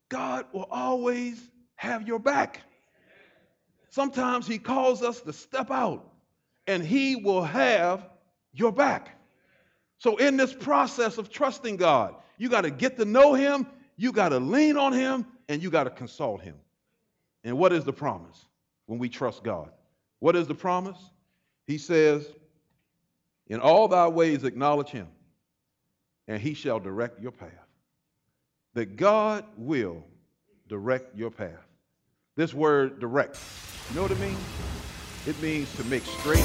God will always have your back. Sometimes he calls us to step out and he will have your back. So in this process of trusting God, you got to get to know him, you got to lean on him, and you got to consult him. And what is the promise when we trust God? What is the promise? He says, in all thy ways acknowledge him, and he shall direct your path. That God will direct your path. This word direct, you know what it means? It means to make straight.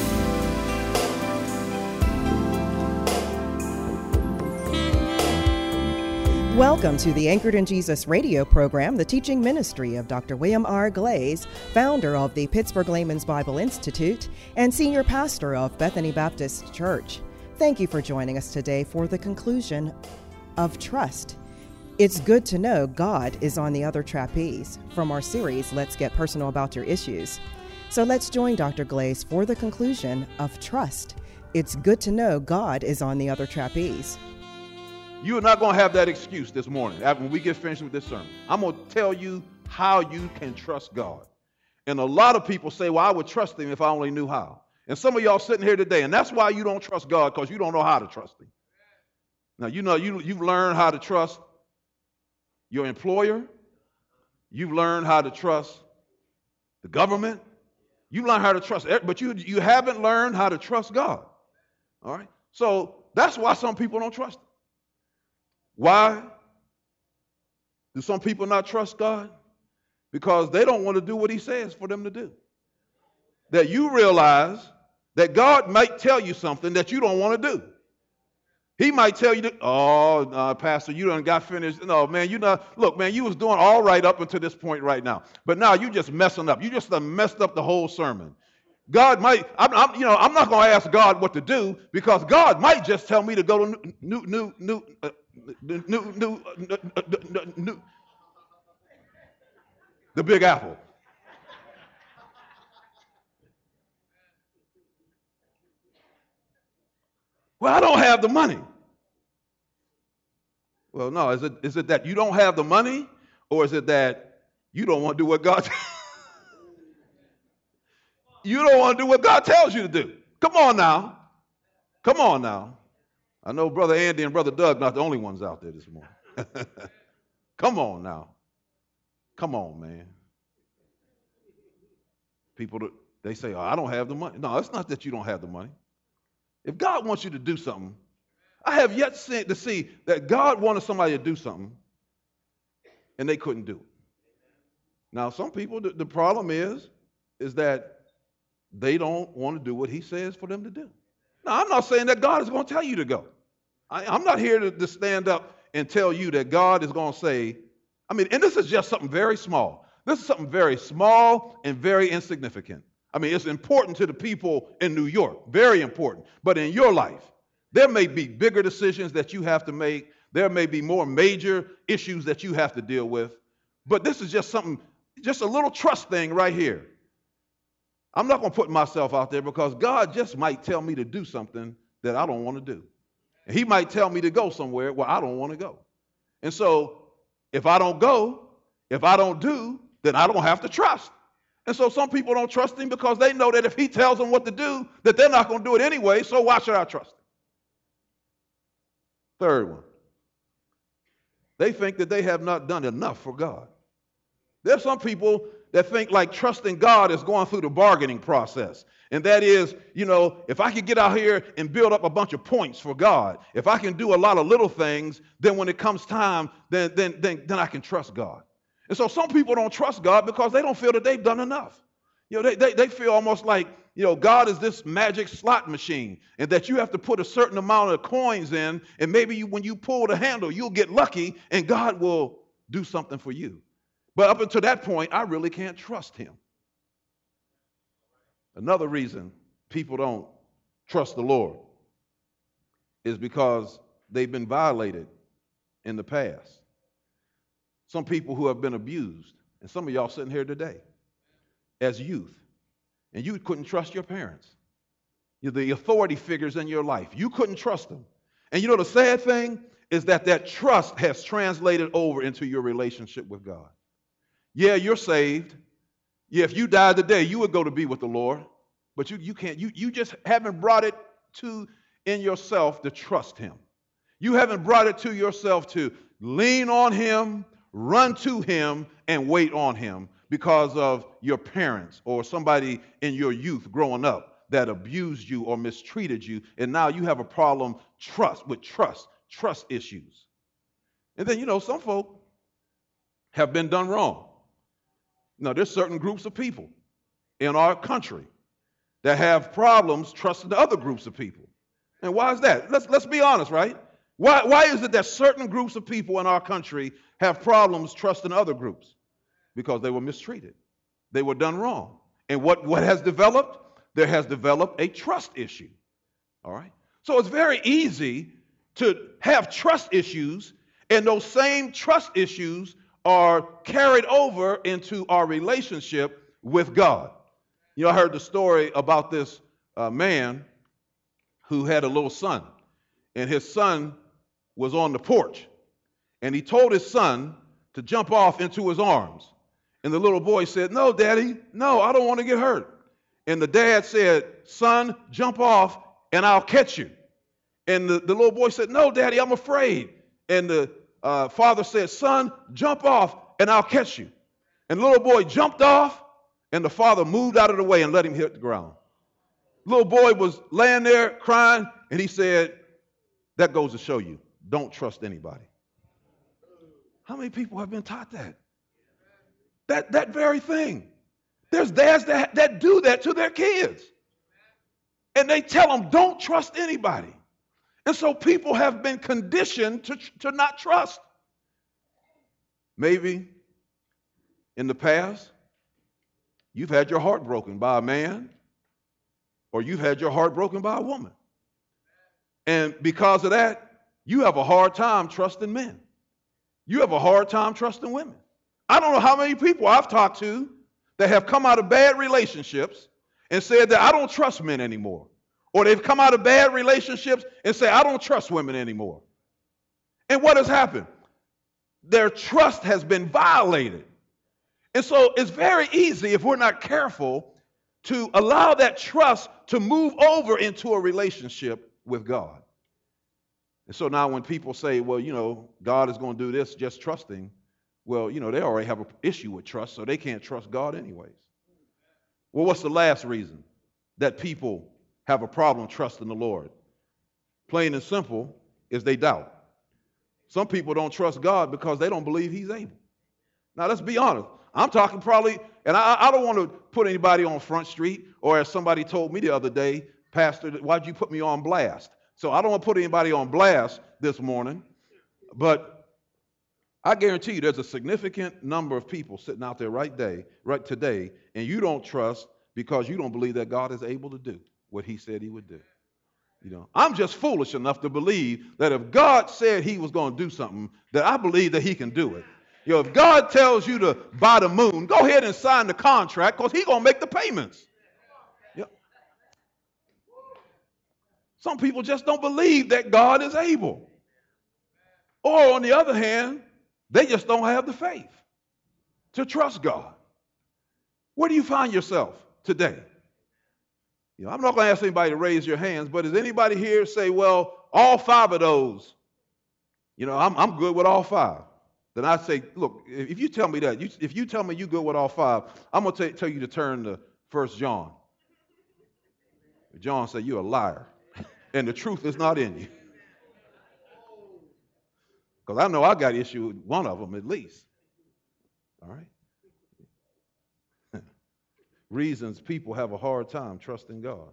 Welcome to the Anchored in Jesus radio program, the teaching ministry of Dr. William R. Glaze, founder of the Pittsburgh Layman's Bible Institute and senior pastor of Bethany Baptist Church. Thank you for joining us today for the conclusion of Trust. It's good to know God is on the other trapeze from our series, Let's Get Personal About Your Issues. So let's join Dr. Glaze for the conclusion of Trust. It's good to know God is on the other trapeze. You are not going to have that excuse this morning when we get finished with this sermon. I'm going to tell you how you can trust God. And a lot of people say, well, I would trust him if I only knew how. And some of y'all sitting here today, and that's why you don't trust God, because you don't know how to trust him. Now, you've learned how to trust your employer. You've learned how to trust the government. You've learned how to trust, but you haven't learned how to trust God. All right? So that's why some people don't trust him. Why do some people not trust God? Because they don't want to do what he says for them to do. That you realize that God might tell you something that you don't want to do. He might tell you, Pastor, you done got finished. No, man, look, man, you was doing all right up until this point right now. But now you just messing up. You just done messed up the whole sermon. God might, I'm not going to ask God what to do, because God might just tell me to go to the Big Apple. Well, I don't have the money. Well, no, is it that you don't have the money, or is it that you don't want to do what God you don't want to do what God tells you to do? Come on now. Come on now. I know Brother Andy and Brother Doug not the only ones out there this morning. Come on now. Come on, man. People, they say, I don't have the money. No, it's not that you don't have the money. If God wants you to do something, I have yet to see that God wanted somebody to do something and they couldn't do it. Now, some people, the problem is that they don't want to do what he says for them to do. Now, I'm not saying that God is going to tell you to go. I'm not here to stand up and tell you that God is going to say, and this is just something very small. This is something very small and very insignificant. It's important to the people in New York, very important. But in your life, there may be bigger decisions that you have to make. There may be more major issues that you have to deal with. But this is just something, just a little trust thing right here. I'm not going to put myself out there, because God just might tell me to do something that I don't want to do. And he might tell me to go somewhere where I don't want to go. And so if I don't go, if I don't do, then I don't have to trust. And so some people don't trust him because they know that if he tells them what to do, that they're not going to do it anyway, so why should I trust him? Third one, they think that they have not done enough for God. There's some people that think like trusting God is going through the bargaining process. And that is, if I can get out here and build up a bunch of points for God, if I can do a lot of little things, then when it comes time, then I can trust God. And so some people don't trust God because they don't feel that they've done enough. They feel almost like, God is this magic slot machine, and that you have to put a certain amount of coins in, and maybe when you pull the handle, you'll get lucky, and God will do something for you. But up until that point, I really can't trust him. Another reason people don't trust the Lord is because they've been violated in the past. Some people who have been abused, and some of y'all sitting here today as youth, and you couldn't trust your parents. The authority figures in your life. You couldn't trust them. And the sad thing is that trust has translated over into your relationship with God. Yeah, you're saved. Yeah, if you died today, you would go to be with the Lord. But you can't, you just haven't brought it to in yourself to trust him. You haven't brought it to yourself to lean on him, run to him, and wait on him because of your parents or somebody in your youth growing up that abused you or mistreated you, and now you have a problem trust issues. And then, some folk have been done wrong. Now, there's certain groups of people in our country that have problems trusting other groups of people. And why is that? Let's be honest, right? Why is it that certain groups of people in our country have problems trusting other groups? Because they were mistreated. They were done wrong. And what has developed? There has developed a trust issue. All right? So it's very easy to have trust issues, and those same trust issues are carried over into our relationship with God. I heard the story about this man who had a little son, and his son was on the porch, and he told his son to jump off into his arms. And the little boy said, "No, Daddy, no, I don't want to get hurt." And the dad said, "Son, jump off and I'll catch you." And the little boy said, "No, Daddy, I'm afraid." And the father said, "Son, jump off and I'll catch you." And the little boy jumped off, and the father moved out of the way and let him hit the ground. The little boy was laying there crying, and he said, "That goes to show you, don't trust anybody." How many people have been taught that? That very thing. There's dads that do that to their kids. And they tell them, don't trust anybody. And so people have been conditioned to not trust. Maybe in the past, you've had your heart broken by a man, or you've had your heart broken by a woman. And because of that, you have a hard time trusting men. You have a hard time trusting women. I don't know how many people I've talked to that have come out of bad relationships and said that I don't trust men anymore. Or they've come out of bad relationships and say, I don't trust women anymore. And what has happened? Their trust has been violated. And so it's very easy, if we're not careful, to allow that trust to move over into a relationship with God. And so now when people say, well, God is going to do this, just trusting, well, they already have an issue with trust, so they can't trust God anyways. Well, what's the last reason that people have a problem trusting the Lord? Plain and simple is they doubt. Some people don't trust God because they don't believe he's able. Now, let's be honest. I'm talking probably, and I don't want to put anybody on Front Street, or as somebody told me the other day, Pastor, why'd you put me on blast? So I don't want to put anybody on blast this morning, but I guarantee you there's a significant number of people sitting out there right today, and you don't trust because you don't believe that God is able to do what he said he would do. I'm just foolish enough to believe that if God said he was going to do something, that I believe that he can do it. If God tells you to buy the moon, go ahead and sign the contract because he's going to make the payments. Yep. Some people just don't believe that God is able. Or on the other hand, they just don't have the faith to trust God. Where do you find yourself today? I'm not going to ask anybody to raise your hands, but does anybody here say, well, all five of those, I'm good with all five? Then I say, look, if you tell me that, if you tell me you're good with all five, I'm going to tell you to turn to 1 John. John said, you're a liar, and the truth is not in you. Because I know I got issue with one of them at least. All right? Reasons people have a hard time trusting God.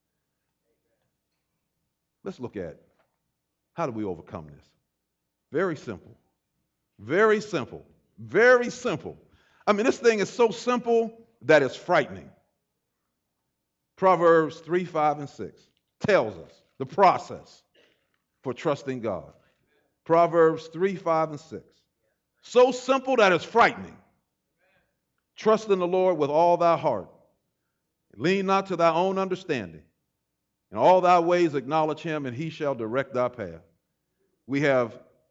Let's look at how do we overcome this? Very simple. Very simple. Very simple. I mean, this thing is so simple that it's frightening. Proverbs 3, 5, and 6 tells us the process for trusting God. Proverbs 3, 5, and 6. So simple that it's frightening. Trust in the Lord with all thy heart. Lean not to thy own understanding. In all thy ways acknowledge him, and he shall direct thy path. We have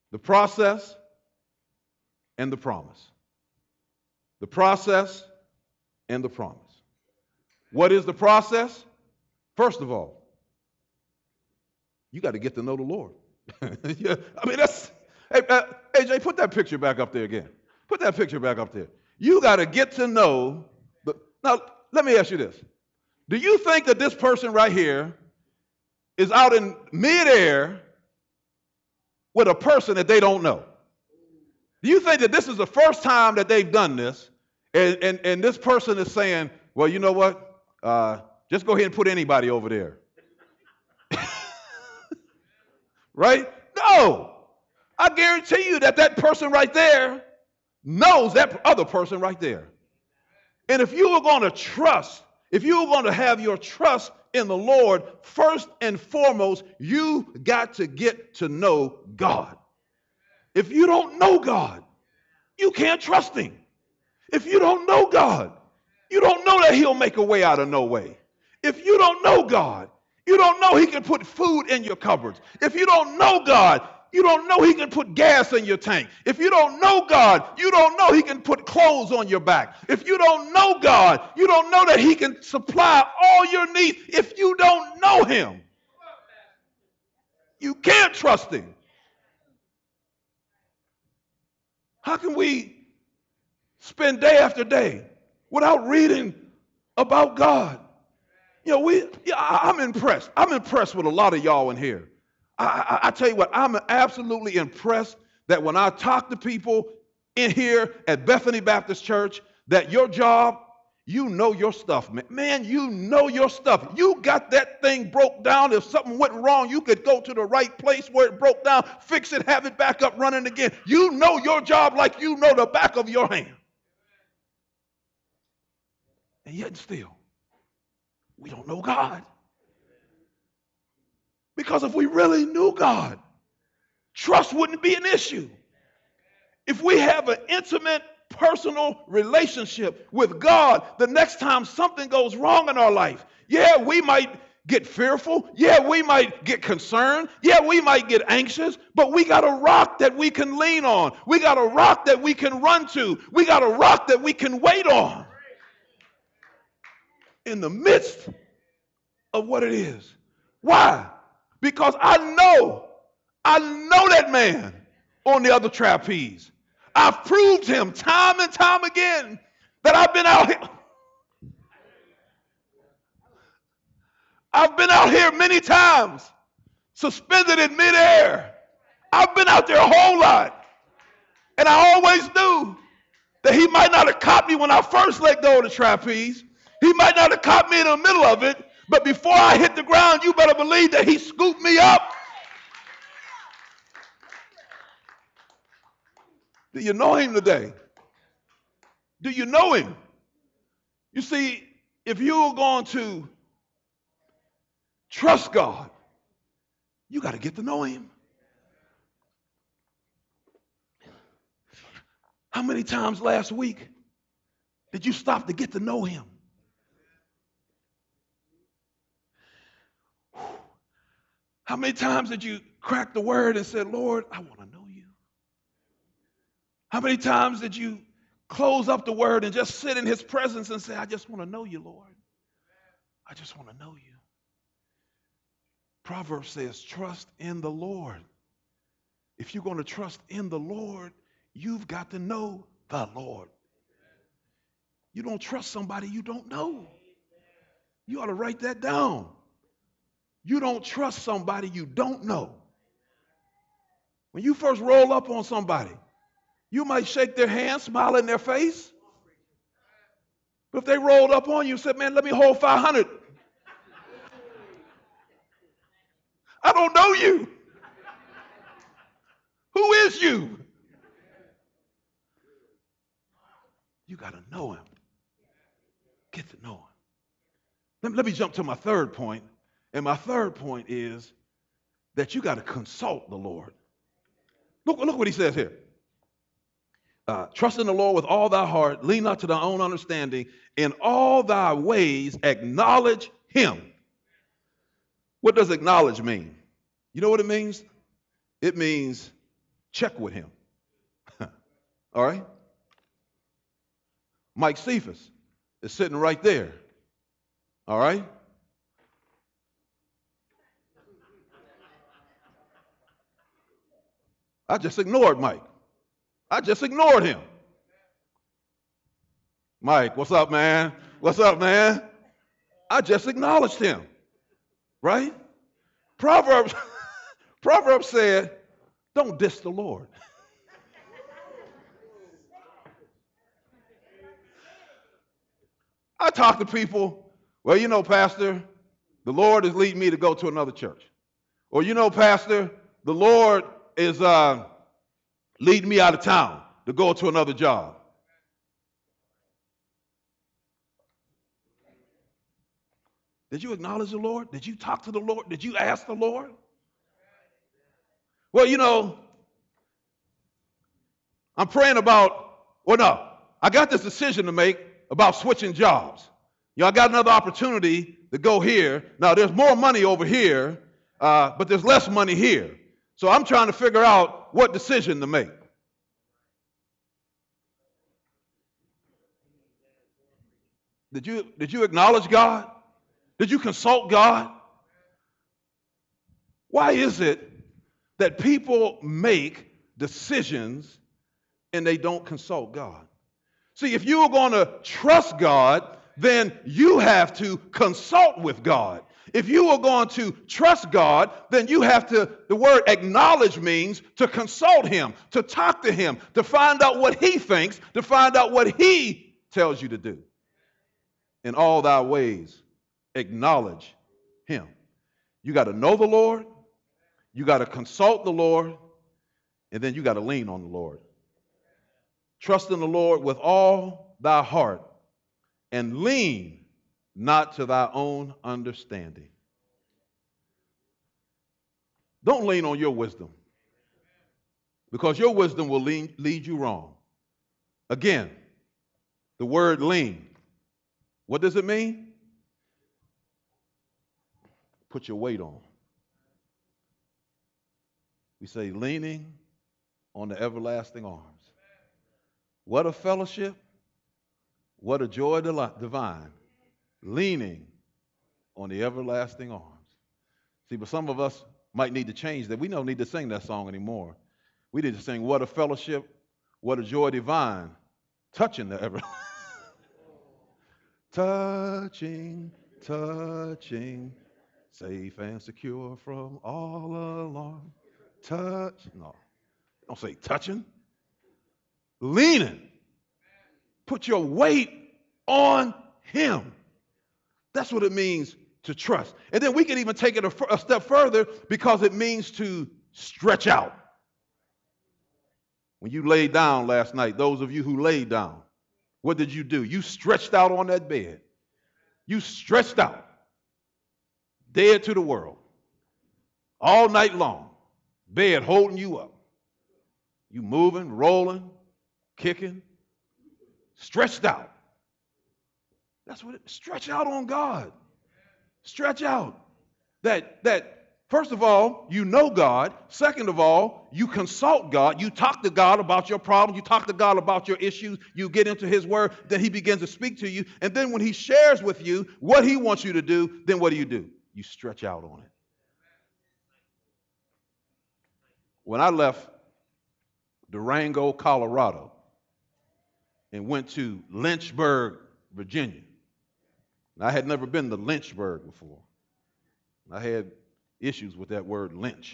The process and the promise. The process and the promise. What is the process? First of all, you got to get to know the Lord. Yeah, I mean, hey, AJ, put that picture back up there again. Put that picture back up there. You got to get to know. Now, let me ask you this. Do you think that this person right here is out in midair with a person that they don't know? Do you think that this is the first time that they've done this, and this person is saying, well, you know what? Just go ahead and put anybody over there. Right? No. I guarantee you that person right there knows that other person right there. And if you were going to trust, if you were going to have your trust in the Lord, first and foremost, you got to get to know God. If you don't know God, you can't trust him. If you don't know God, you don't know that he'll make a way out of no way. If you don't know God, you don't know he can put food in your cupboards. If you don't know God, you don't know he can put gas in your tank. If you don't know God, you don't know he can put clothes on your back. If you don't know God, you don't know that he can supply all your needs. If you don't know him, you can't trust him. How can we spend day after day without reading about God? You know, I'm impressed. I'm impressed with a lot of y'all in here. I tell you what, I'm absolutely impressed that when I talk to people in here at Bethany Baptist Church, that your job, you know your stuff, man. Man, you know your stuff. You got that thing broke down. If something went wrong, you could go to the right place where it broke down, fix it, have it back up running again. You know your job like you know the back of your hand. And yet still, we don't know God. Because if we really knew God, trust wouldn't be an issue. If we have an intimate, personal relationship with God, the next time something goes wrong in our life, yeah, we might get fearful. Yeah, we might get concerned. Yeah, we might get anxious, but we got a rock that we can lean on. We got a rock that we can run to. We got a rock that we can wait on in the midst of what it is. Why? Because I know that man on the other trapeze. I've proved him time and time again that I've been out here. I've been out here many times, suspended in midair. I've been out there a whole lot. And I always knew that he might not have caught me when I first let go of the trapeze. He might not have caught me in the middle of it. But before I hit the ground, you better believe that he scooped me up. Do you know him today? Do you know him? You see, if you're going to trust God, you got to get to know him. How many times last week did you stop to get to know him? How many times did you crack the word and said, Lord, I want to know you? How many times did you close up the word and just sit in his presence and say, I just want to know you, Lord. I just want to know you. Proverbs says, trust in the Lord. If you're going to trust in the Lord, you've got to know the Lord. You don't trust somebody you don't know. You ought to write that down. You don't trust somebody you don't know. When you first roll up on somebody, you might shake their hand, smile in their face. But if they rolled up on you and said, man, let me hold 500. I don't know you. Who is you? You got to know him. Get to know him. Let me jump to my third point. And my third point is that you got to consult the Lord. Look what he says here. Trust in the Lord with all thy heart, lean not to thy own understanding, in all thy ways acknowledge him. What does acknowledge mean? You know what it means? It means Check with him. All right? Mike Cephas is sitting right there. All right? I just ignored Mike. I just ignored him. Mike, what's up, man? What's up, man? I just acknowledged him. Right? Proverbs said, don't diss the Lord. I talk to people, well, you know, Pastor, the Lord is leading me to go to another church. Or, you know, Pastor, the Lord is leading me out of town to go to another job. Did you acknowledge the Lord? Did you talk to the Lord? Did you ask the Lord? Well, you know, I'm praying about, well, no, I got this decision to make about switching jobs. You know, I got another opportunity to go here. Now, there's more money over here, but there's less money here. So I'm trying to figure out what decision to make. Did you acknowledge God? Did you consult God? Why is it that people make decisions and they don't consult God? See, if you are going to trust God, then you have to consult with God. If you are going to trust God, then you have to, the word acknowledge means to consult him, to talk to him, to find out what he thinks, to find out what he tells you to do. In all thy ways, acknowledge him. You got to know the Lord, you got to consult the Lord, and then you got to lean on the Lord. Trust in the Lord with all thy heart, and lean not to thy own understanding. Don't lean on your wisdom, because your wisdom will lead you wrong. Again, the word lean, what does it mean? Put your weight on. We say leaning on the everlasting arms. What a fellowship, what a joy divine, leaning on the everlasting arms. See, but some of us might need to change that. We don't need to sing that song anymore. We need to sing, what a fellowship, what a joy divine, touching the everlasting. Touching, safe and secure from all alarm. No, don't say touching. Leaning. Put your weight on him. That's what it means to trust. And then we can even take it a step further, because it means to stretch out. When you laid down last night, those of you who laid down, what did you do? You stretched out on that bed. You stretched out, dead to the world, all night long, bed holding you up. You moving, rolling, kicking, stretched out. That's what stretch out on God. Stretch out. That first of all, you know God. Second of all, you consult God. You talk to God about your problems. You talk to God about your issues. You get into his word. Then he begins to speak to you. And then when he shares with you what he wants you to do, then what do? You stretch out on it. When I left Durango, Colorado, and went to Lynchburg, Virginia, and I had never been to Lynchburg before. I had issues with that word lynch.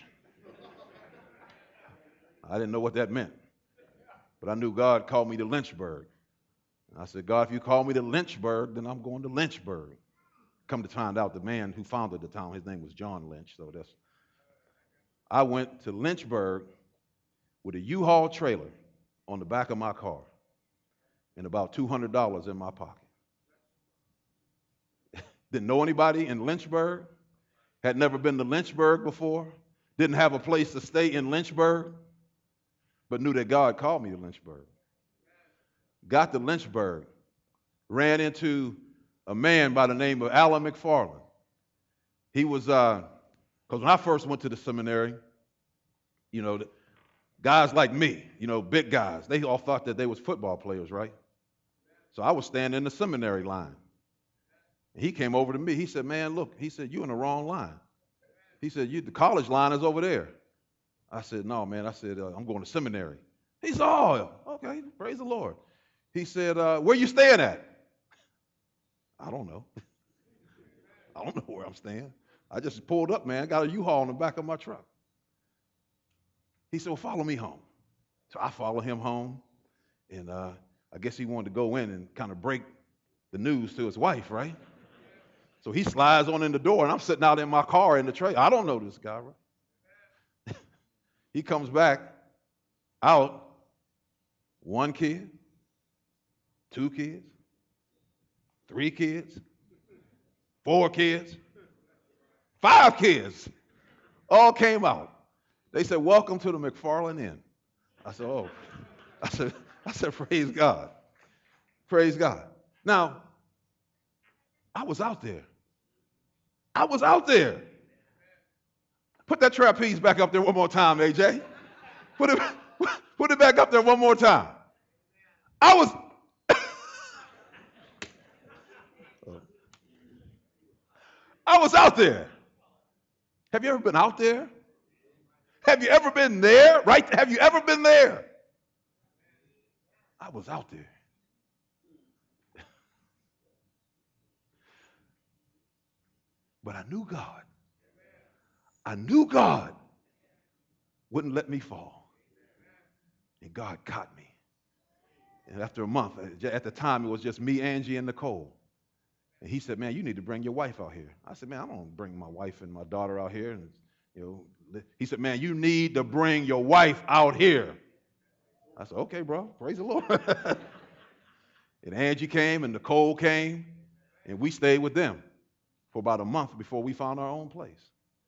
I didn't know what that meant. But I knew God called me to Lynchburg. And I said, God, if you call me to Lynchburg, then I'm going to Lynchburg. Come to find out, the man who founded the town, his name was John Lynch. I went to Lynchburg with a U-Haul trailer on the back of my car and about $200 in my pocket. Didn't know anybody in Lynchburg. Had never been to Lynchburg before, didn't have a place to stay in Lynchburg, but knew that God called me to Lynchburg. Got to Lynchburg, ran into a man by the name of Alan McFarland. He was, because when I first went to the seminary, guys like me, big guys, they all thought that they was football players, right? So I was standing in the seminary line. He came over to me. He said, man, look, he said, you in the wrong line. He said, the college line is over there. I said, no, man. I said, I'm going to seminary. He said, oh, okay, praise the Lord. He said, where you staying at? I don't know. I don't know where I'm staying. I just pulled up, man. I got a U-Haul in the back of my truck. He said, well, follow me home. So I followed him home, and I guess he wanted to go in and kind of break the news to his wife, right? So he slides on in the door, and I'm sitting out in my car in the trailer. I don't know this guy, right? He comes back out, 1 kid, 2 kids, 3 kids, 4 kids, 5 kids, all came out. They said, welcome to the McFarland Inn. I said, oh. I said, praise God. Praise God. Now, I was out there. Put that trapeze back up there one more time, AJ. Put it back up there one more time. I was out there. Have you ever been out there? Have you ever been there? Right? Have you ever been there? I was out there. But I knew God. I knew God wouldn't let me fall. And God caught me. And after a month, at the time, it was just me, Angie, and Nicole. And he said, man, you need to bring your wife out here. I said, man, I don't bring my wife and my daughter out here. And, he said, man, you need to bring your wife out here. I said, okay, bro, praise the Lord. And Angie came and Nicole came, and we stayed with them for about a month before we found our own place.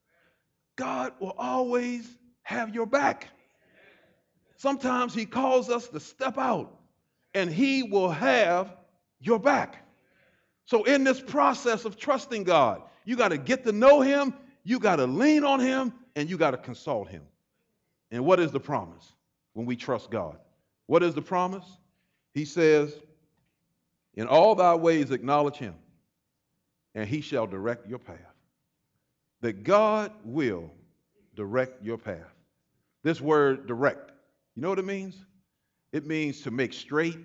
God will always have your back. Sometimes he calls us to step out, and he will have your back. So in this process of trusting God, you got to get to know him, you got to lean on him, and you got to consult him. And what is the promise when we trust God? What is the promise? He says, in all thy ways acknowledge him, and he shall direct your path. That God will direct your path. This word direct, you know what it means? It means to make straight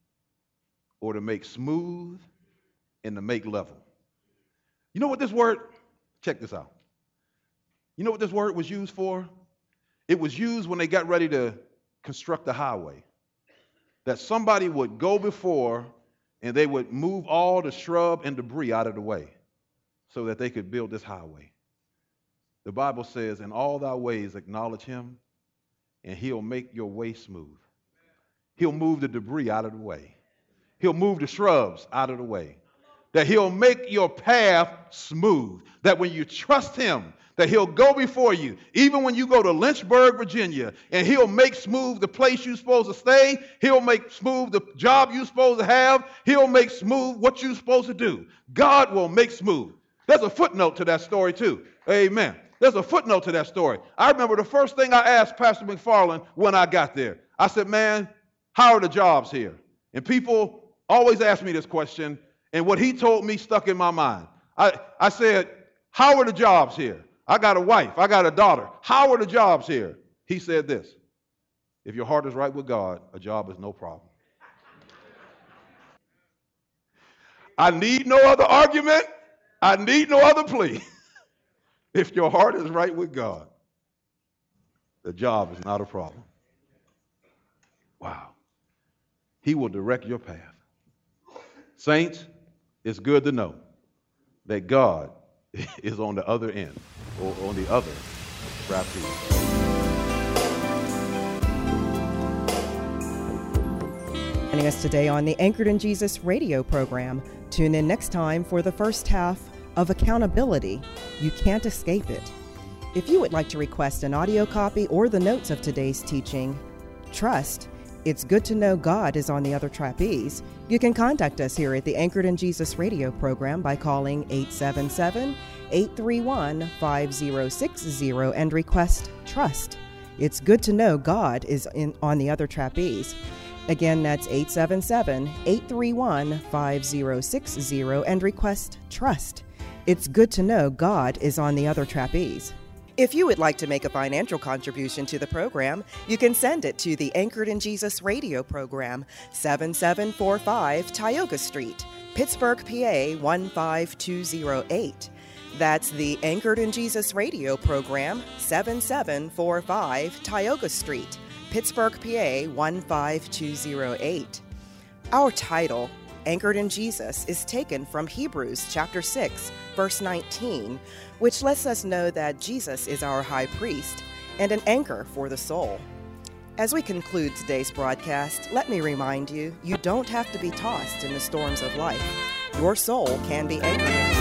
or to make smooth and to make level. You know what this word, check this out. You know what this word was used for? It was used when they got ready to construct the highway. That somebody would go before and they would move all the shrub and debris out of the way so that they could build this highway. The Bible says, in all thy ways acknowledge him, and he'll make your way smooth. He'll move the debris out of the way. He'll move the shrubs out of the way. That he'll make your path smooth. That when you trust him, that he'll go before you. Even when you go to Lynchburg, Virginia, and he'll make smooth the place you're supposed to stay. He'll make smooth the job you're supposed to have. He'll make smooth what you're supposed to do. God will make smooth. There's a footnote to that story too. Amen. There's a footnote to that story. I remember the first thing I asked Pastor McFarland when I got there. I said, man, how are the jobs here? And people always ask me this question, and what he told me stuck in my mind. I said, how are the jobs here? I got a wife. I got a daughter. How are the jobs here? He said this, if your heart is right with God, a job is no problem. I need no other argument. I need no other plea. If your heart is right with God, the job is not a problem. Wow. He will direct your path. Saints, it's good to know that God is on the other end, or on the other trapeze. Joining us today on the Anchored in Jesus radio program. Tune in next time for the first half of Accountability. You can't escape it. If you would like to request an audio copy or the notes of today's teaching, trust, it's good to know God is on the other trapeze. You can contact us here at the Anchored in Jesus radio program by calling 877-831-5060 and request Trust. It's good to know God is on the other trapeze. Again, that's 877-831-5060 and request trust. It's good to know God is on the other trapeze. If you would like to make a financial contribution to the program, you can send it to the Anchored in Jesus radio program, 7745 Tioga Street, Pittsburgh, PA 15208. That's the Anchored in Jesus radio program, 7745 Tioga Street, Pittsburgh, PA 15208. Our title, Anchored in Jesus, is taken from Hebrews chapter 6, verse 19, which lets us know that Jesus is our high priest and an anchor for the soul. As we conclude today's broadcast, let me remind you, you don't have to be tossed in the storms of life. Your soul can be anchored in